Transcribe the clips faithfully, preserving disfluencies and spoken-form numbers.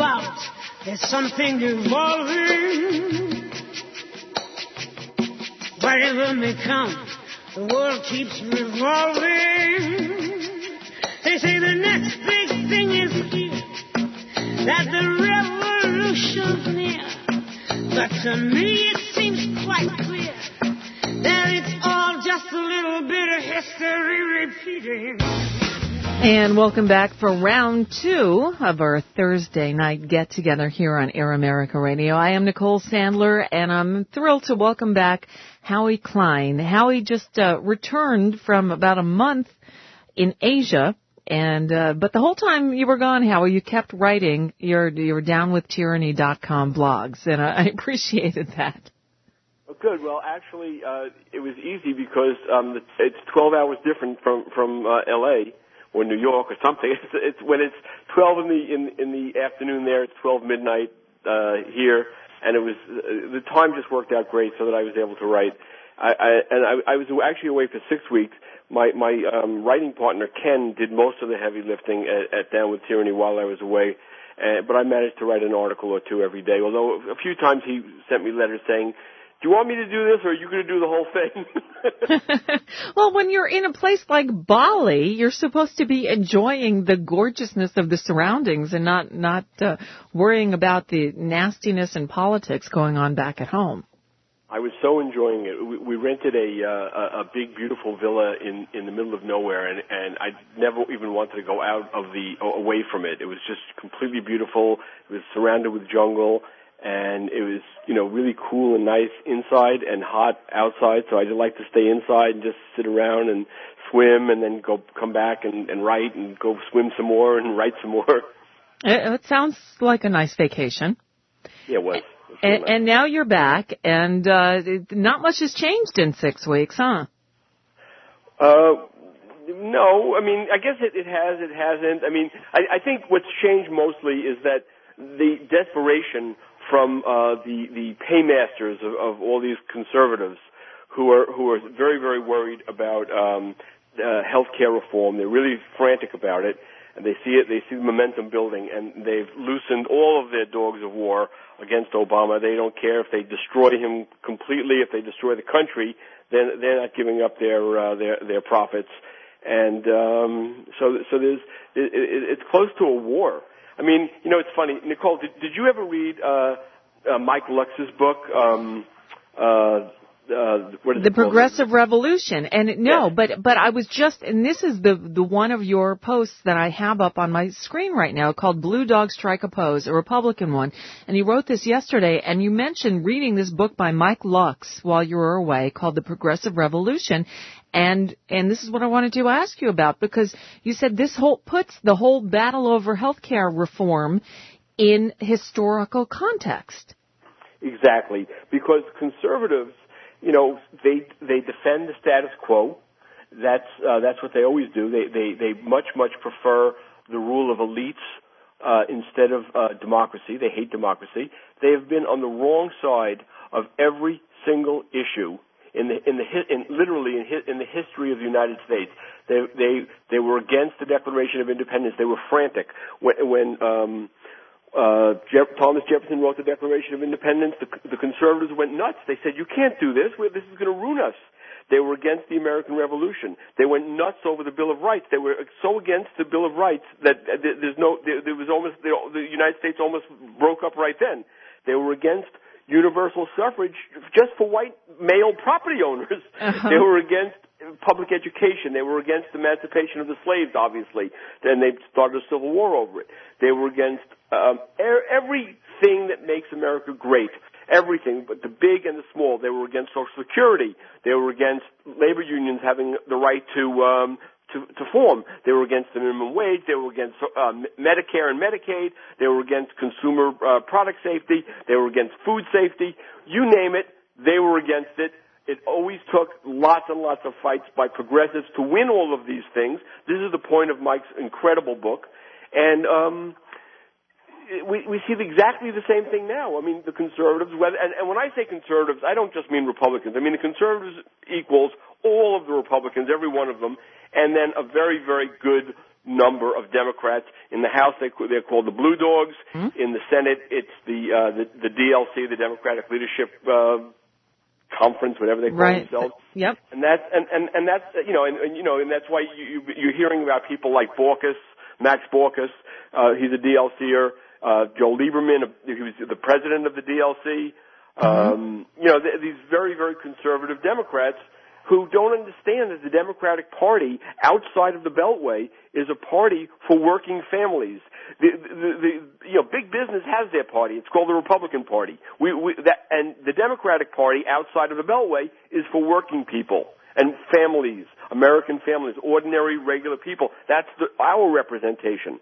about. There's something evolving. Whatever may come, the world keeps revolving. They say the next big thing is here, that the revolution's near. But to me it seems quite clear that it's all just a little bit of history repeating. And welcome back for round two of our Thursday night get-together here on Air America Radio. I am Nicole Sandler, and I'm thrilled to welcome back Howie Klein. Howie just uh, returned from about a month in Asia, and uh, but the whole time you were gone, Howie, you kept writing your your down with tyranny dot com blogs, and I appreciated that. Oh, good. Well, actually, uh, it was easy because um, it's twelve hours different from from uh, L A or New York or something. It's, it's when it's twelve in the in, in the afternoon there. It's twelve midnight uh, here, and it was uh, the time just worked out great so that I was able to write. I, I and I, I was actually away for six weeks. My my um, writing partner Ken did most of the heavy lifting at, at Down with Tyranny while I was away, uh, but I managed to write an article or two every day. Although a few times he sent me letters saying, "Do you want me to do this, or are you going to do the whole thing?" Well, when you're in a place like Bali, you're supposed to be enjoying the gorgeousness of the surroundings and not not uh, worrying about the nastiness and politics going on back at home. I was so enjoying it. We, we rented a, uh, a big, beautiful villa in, in the middle of nowhere, and, and I never even wanted to go out of the away from it. It was just completely beautiful. It was surrounded with jungle. And it was, you know, really cool and nice inside and hot outside. So I just like to stay inside and just sit around and swim and then go come back and, and write and go swim some more and write some more. It, it sounds like a nice vacation. Yeah, it was. And, and now you're back, and uh, not much has changed in six weeks, huh? Uh, no. I mean, I guess it, it has, it hasn't. I mean, I, I think what's changed mostly is that the desperation from uh, the the paymasters of, of all these conservatives who are who are very very worried about um, uh, health care reform. They're really frantic about it, and they see it. They see the momentum building, and they've loosened all of their dogs of war against Obama. They don't care if they destroy him completely, if they destroy the country. Then they're not giving up their uh, their their profits, and um, so so there's it, it, it's close to a war. I mean, you know, it's funny. Nicole, did, did you ever read uh, uh, Mike Lux's book, um, uh, uh, what is The it Progressive called? Revolution? And it, no, yes. but but I was just, and this is the the one of your posts that I have up on my screen right now called Blue Dog Strike a Pose, a Republican one. And you wrote this yesterday, and you mentioned reading this book by Mike Lux while you were away called The Progressive Revolution. And and this is what I wanted to ask you about, because you said this whole puts the whole battle over health care reform in historical context. Exactly, because conservatives, you know, they they defend the status quo. That's uh, that's what they always do. They they they much much prefer the rule of elites uh, instead of uh, democracy. They hate democracy. They have been on the wrong side of every single issue in the in the in literally in, in the history of the United States. They they they were against the Declaration of Independence. They were frantic when when um, uh, Jeff, Thomas Jefferson wrote the Declaration of Independence. The, the conservatives went nuts. They said, "You can't do this. We're, this is going to ruin us." They were against the American Revolution. They went nuts over the Bill of Rights. They were so against the Bill of Rights that there's no there, there was almost the, the United States almost broke up right then. They were against universal suffrage just for white male property owners. Uh-huh. They were against public education. They were against emancipation of the slaves, obviously. Then they started a civil war over it. They were against um, everything that makes America great. Everything, but the big and the small. They were against Social Security. They were against labor unions having the right to um, to, to form. They were against the minimum wage. They were against uh, Medicare and Medicaid. They were against consumer uh, product safety. They were against food safety. You name it, they were against it. It always took lots and lots of fights by progressives to win all of these things. This is the point of Mike's incredible book. And um, we, we see exactly the same thing now. I mean, the conservatives, whether, and, and when I say conservatives, I don't just mean Republicans. I mean, the conservatives equals all of the Republicans, every one of them, and then a very, very good number of Democrats. In the House, they, they're called the Blue Dogs. Mm-hmm. In the Senate, it's the, uh, the, the D L C, the Democratic Leadership, uh, Conference, whatever they call right. themselves. Yep. And that's, and, and, and that's, you know, and, and, you know, and that's why you, you, you're hearing about people like Baucus, Max Baucus, uh, he's a D L C-er, uh, Joe Lieberman, he was the president of the D L C, um, mm-hmm. you know, th- these very, very conservative Democrats who don't understand that the Democratic Party outside of the Beltway is a party for working families. The, the, the, you know, big business has their party. It's called the Republican Party. We, we, that, and the Democratic Party outside of the Beltway is for working people and families, American families, ordinary, regular people. That's the, our representation.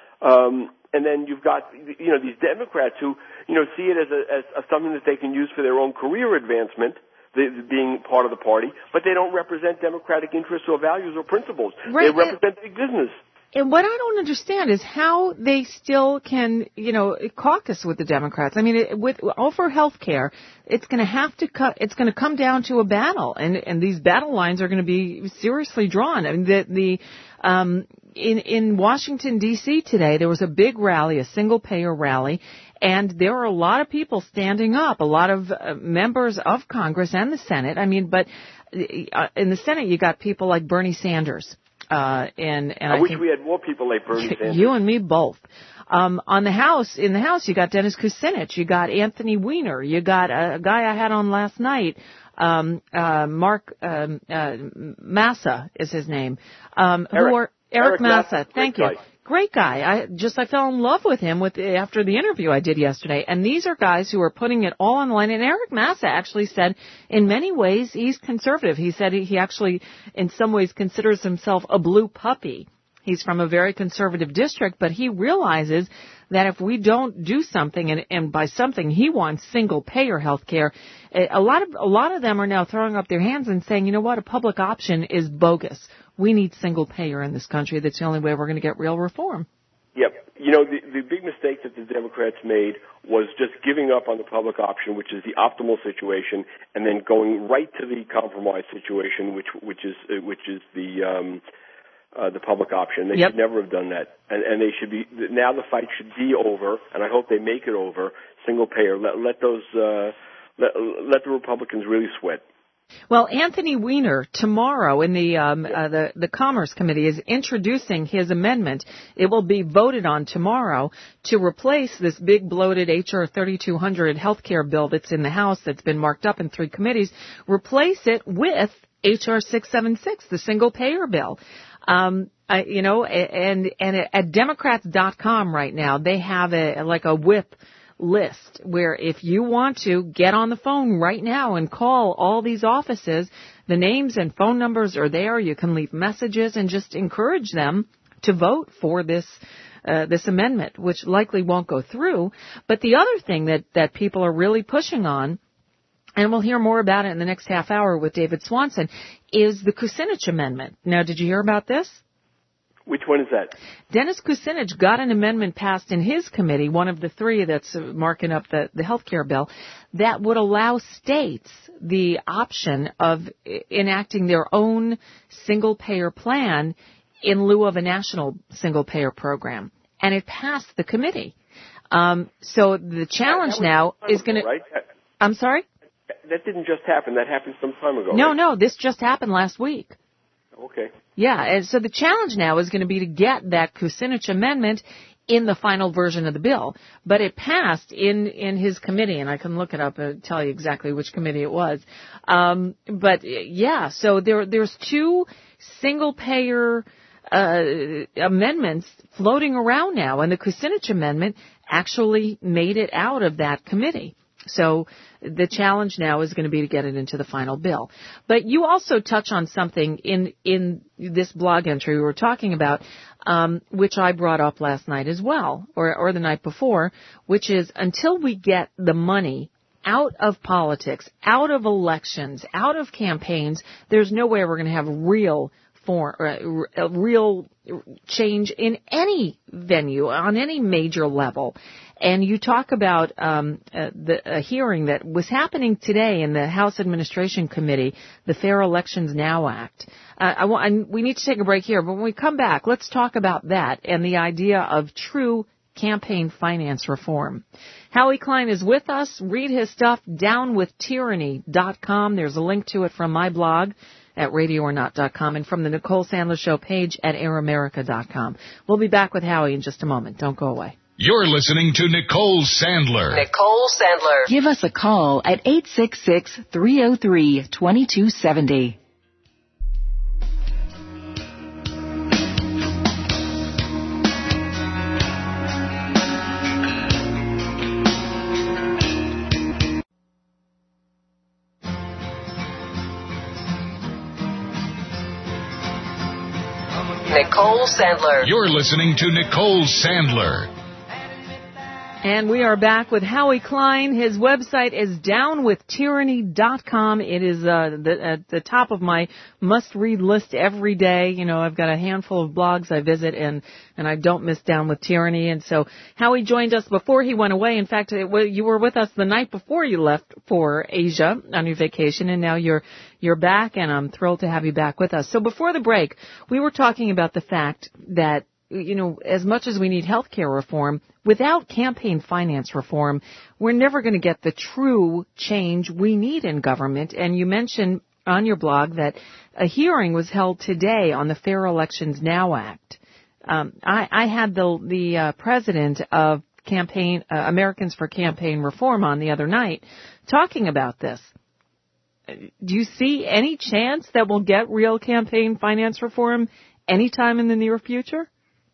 Um, and then you've got, you know, these Democrats who, you know, see it as, a, as, as something that they can use for their own career advancement, the, being part of the party, but they don't represent democratic interests or values or principles. Right. They represent big business. And what I don't understand is how they still can, you know, caucus with the Democrats. I mean, it, with over health care, it's going to have to cut. It's going to come down to a battle, and and these battle lines are going to be seriously drawn. I mean, the the um, in in Washington D C today, there was a big rally, a single payer rally, and there are a lot of people standing up, a lot of uh, members of Congress and the Senate. I mean, but uh, in the Senate, you got people like Bernie Sanders. Uh, and, and I, I wish think we had more people like Bernie Sanders. You and me both. Um, on the House, in the House, you got Dennis Kucinich, you got Anthony Weiner, you got a, a guy I had on last night, um, uh, Mark um, uh, Massa is his name. Um, Eric, who are Eric, Eric Massa? Massa, Thank you. Guy. Great guy. I just I fell in love with him with after the interview I did yesterday. And these are guys who are putting it all online. And Eric Massa actually said, in many ways, he's conservative. He said he actually, in some ways, considers himself a blue puppy. He's from a very conservative district, but he realizes that if we don't do something, and, and by something he wants single-payer health care, a lot of a lot of them are now throwing up their hands and saying, you know what, a public option is bogus. We need single-payer in this country. That's the only way we're going to get real reform. Yep. You know, the, the big mistake that the Democrats made was just giving up on the public option, which is the optimal situation, and then going right to the compromise situation, which which is uh, which is the um, uh, the public option. They yep. should never have done that, and, and they should be now. The fight should be over, and I hope they make it over. Single payer. Let let those uh, let let the Republicans really sweat. Well, Anthony Weiner tomorrow in the um, uh, the the Commerce Committee is introducing his amendment. It will be voted on tomorrow to replace this big bloated H R thirty-two hundred health care bill that's in the House that's been marked up in three committees. Replace it with H R six seventy-six, the single payer bill. Um, I, you know, and and at Democrats dot com right now they have a like a whip list where if you want to get on the phone right now and call all these offices, the names and phone numbers are there. You can leave messages and just encourage them to vote for this uh, this amendment, which likely won't go through. But the other thing that, that people are really pushing on, and we'll hear more about it in the next half hour with David Swanson, is the Kucinich amendment. Now, did you hear about this? Which one is that? Dennis Kucinich got an amendment passed in his committee, one of the three that's marking up the, the health care bill, that would allow states the option of enacting their own single-payer plan in lieu of a national single-payer program. And it passed the committee. Um, so the challenge now is going to... Right? I'm sorry? That didn't just happen. That happened some time ago. No, right? no, this just happened last week. Okay. Yeah, and so the challenge now is going to be to get that Kucinich amendment in the final version of the bill. But it passed in, in his committee, and I can look it up and tell you exactly which committee it was. Um, but, yeah, so there there's two single-payer uh, amendments floating around now, and the Kucinich amendment actually made it out of that committee. So the challenge now is going to be to get it into the final bill. But you also touch on something in in this blog entry we were talking about, um, which I brought up last night as well, or, or the night before, which is until we get the money out of politics, out of elections, out of campaigns, there's no way we're going to have real form, uh, a real change in any venue, on any major level. And you talk about um, uh, the a hearing that was happening today in the House Administration Committee, the Fair Elections Now Act. Uh, I want, I, we need to take a break here, but when we come back, let's talk about that and the idea of true campaign finance reform. Howie Klein is with us. Read his stuff, down with tyranny dot com. There's a link to it from my blog at radio or not dot com and from the Nicole Sandler Show page at air america dot com. We'll be back with Howie in just a moment. Don't go away. You're listening to Nicole Sandler. Nicole Sandler. Give us a call at eight six six, three oh three, two two seven oh. Nicole Sandler. You're listening to Nicole Sandler. And we are back with Howie Klein. His website is down with tyranny dot com. It is uh, the, at the top of my must-read list every day. You know, I've got a handful of blogs I visit, and, and I don't miss Down with Tyranny. And so Howie joined us before he went away. In fact, it, well, you were with us the night before you left for Asia on your vacation, and now you're you're back, and I'm thrilled to have you back with us. So before the break, we were talking about the fact that, you know, as much as we need health care reform, without campaign finance reform, we're never going to get the true change we need in government. And you mentioned on your blog that a hearing was held today on the Fair Elections Now Act. Um, I, I had the the uh, president of campaign uh, Americans for Campaign Reform on the other night talking about this. Do you see any chance that we'll get real campaign finance reform anytime in the near future?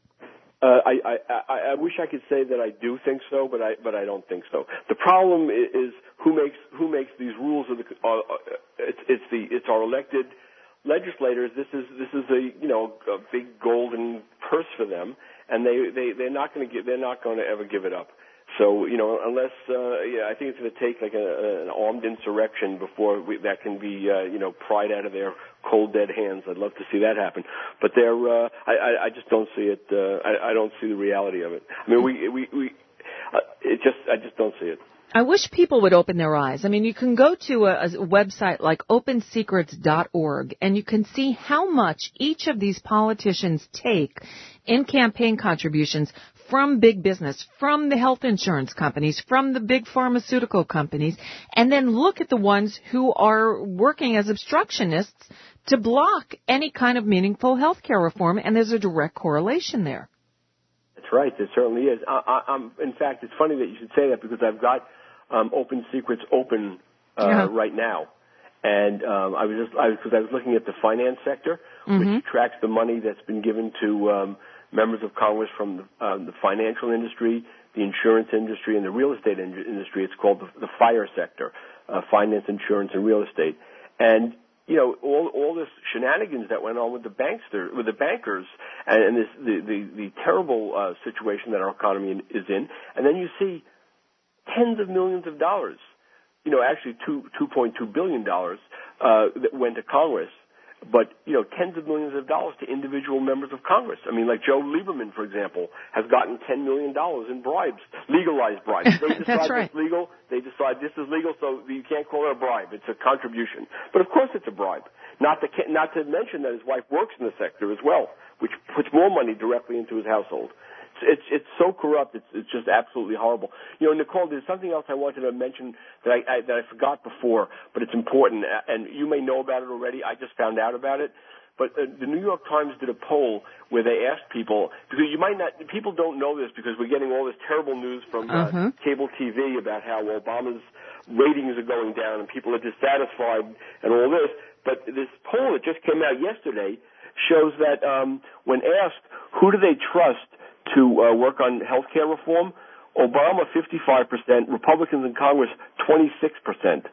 Uh, I, I, I, I wish I could say that I do think so, but I, but I don't think so. The problem is, is who makes who makes these rules of the uh, it's, it's the it's our elected legislators. This is this is a you know a big golden purse for them, and they they they're not going to give they're not going to ever give it up. So you know unless uh, yeah, I think it's going to take like a, an armed insurrection before we, that can be uh, you know pried out of their cold dead hands. I'd love to see that happen, but they're uh, I, I I just don't see it. Uh, I, I don't see the reality of it. I mean we we we uh, it just I just don't see it. I wish people would open their eyes. I mean, you can go to a, a website like open secrets dot org, and you can see how much each of these politicians take in campaign contributions from big business, from the health insurance companies, from the big pharmaceutical companies, and then look at the ones who are working as obstructionists to block any kind of meaningful health care reform, and there's a direct correlation there. That's right. There certainly is. I, I, I'm, in fact, it's funny that you should say that because I've got um, Open Secrets open uh, yeah. right now. And um, I was just I, because I was looking at the finance sector, mm-hmm. which tracks the money that's been given to um, members of Congress from the, um, the financial industry, the insurance industry, and the real estate in- industry. It's called the, the FIRE sector, uh, finance, insurance, and real estate. And you know, all all this shenanigans that went on with the bankster, with the bankers, and, and this the the, the terrible uh, situation that our economy in, is in. And then you see tens of millions of dollars. You know, actually two two point two billion dollars uh, that went to Congress, but you know, tens of millions of dollars to individual members of Congress. I mean, like Joe Lieberman, for example, has gotten ten million dollars in bribes, legalized bribes. They decide That's right. it's legal. They decide this is legal, so you can't call it a bribe. It's a contribution. But of course, it's a bribe. Not to not to mention that his wife works in the sector as well, which puts more money directly into his household. It's it's so corrupt. It's it's just absolutely horrible. You know, Nicole, there's something else I wanted to mention that I, I that I forgot before, but it's important, and you may know about it already. I just found out about it. But uh, the New York Times did a poll where they asked people, because you might not, people don't know this because we're getting all this terrible news from uh, uh-huh. cable T V about how Obama's ratings are going down and people are dissatisfied and all this. But this poll that just came out yesterday shows that um, when asked who do they trust to uh, work on health care reform, Obama fifty-five percent, Republicans in Congress twenty-six percent.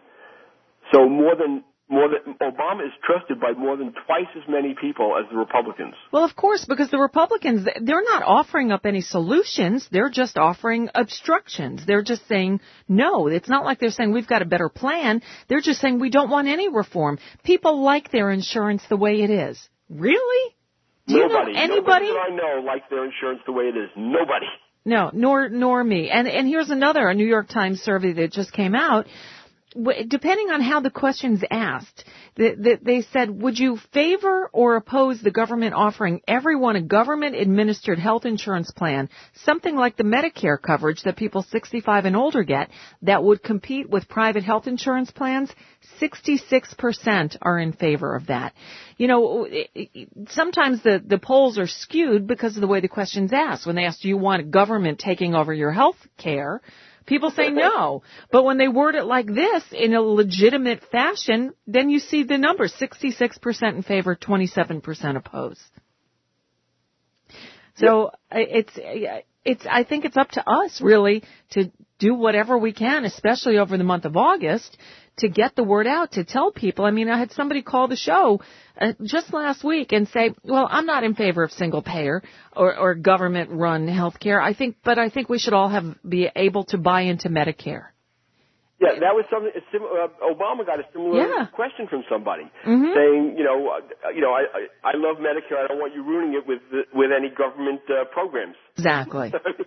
So more than more than Obama is trusted by more than twice as many people as the Republicans. Well, of course, because the Republicans, they're not offering up any solutions. They're just offering obstructions. They're just saying no. It's not like they're saying we've got a better plan. They're just saying we don't want any reform. People like their insurance the way it is. Really? Do you Nobody. know anybody? Nobody that I know likes their insurance the way it is. Nobody. No, nor nor me. And and here's another, a New York Times survey that just came out. Depending on how the question's asked, they, they said, would you favor or oppose the government offering everyone a government-administered health insurance plan, something like the Medicare coverage that people sixty-five and older get, that would compete with private health insurance plans? sixty-six percent are in favor of that. You know, sometimes the, the polls are skewed because of the way the question's asked. When they ask, do you want government taking over your health care? People say no. But when they word it like this, in a legitimate fashion, then you see the numbers, sixty-six percent in favor, twenty-seven percent opposed. So yep. it's, it's, I think it's up to us, really, to do whatever we can, especially over the month of August, to get the word out, to tell people. I mean, I had somebody call the show uh, just last week and say, well, I'm not in favor of single payer or, or government-run health care. I think, but I think we should all have be able to buy into Medicare. Yeah, that was something. Uh, Obama got a similar yeah. question from somebody mm-hmm. saying, you know, uh, you know, I, I I love Medicare. I don't want you ruining it with with any government uh, programs. Exactly.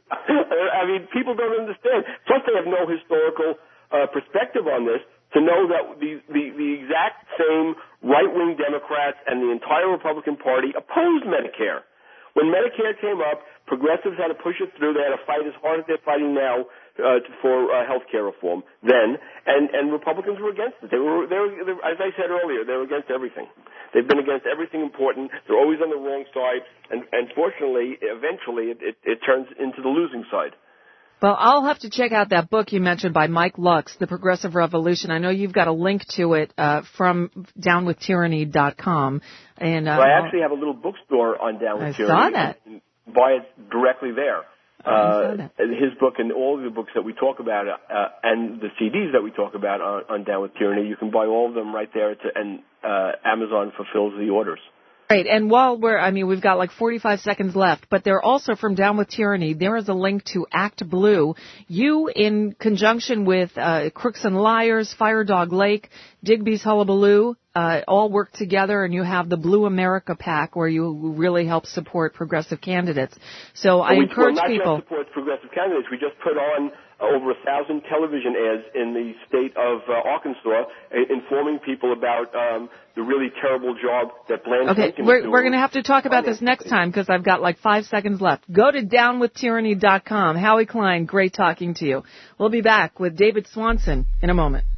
I mean, people don't understand. Plus, they have no historical uh, perspective on this to know that the the, the exact same right-wing Democrats and the entire Republican Party opposed Medicare. When Medicare came up, progressives had to push it through. They had to fight as hard as they're fighting now uh, for uh, health care reform then, and, and Republicans were against it. They were, they were, they were, as I said earlier, they were against everything. They've been against everything important. They're always on the wrong side, and, and fortunately, eventually, it, it, it turns into the losing side. Well, I'll have to check out that book you mentioned by Mike Lux, The Progressive Revolution. I know you've got a link to it uh, from down with tyranny dot com. And, uh, well, I actually have a little bookstore on Down with I Tyranny. saw that. You can buy it directly there. I saw that. Uh, his book and all of the books that we talk about uh, and the C Ds that we talk about on, on Down with Tyranny, you can buy all of them right there, to, and uh, Amazon fulfills the orders. Right, and while we're, I mean, we've got like forty-five seconds left, but there also, from Down with Tyranny, there is a link to Act Blue. You, in conjunction with uh, Crooks and Liars, Fire Dog Lake, Digby's Hullabaloo, uh, all work together, and you have the Blue America PAC, where you really help support progressive candidates. So well, I we, encourage well, not people. Not just support progressive candidates. We just put on uh, over a thousand television ads in the state of uh, Arkansas, uh, informing people about um, the really terrible job that Blanche Okay, Lincoln we're, is doing. we're going to have to talk about this next time because I've got like five seconds left. Go to down with tyranny dot com. Howie Klein, great talking to you. We'll be back with David Swanson in a moment.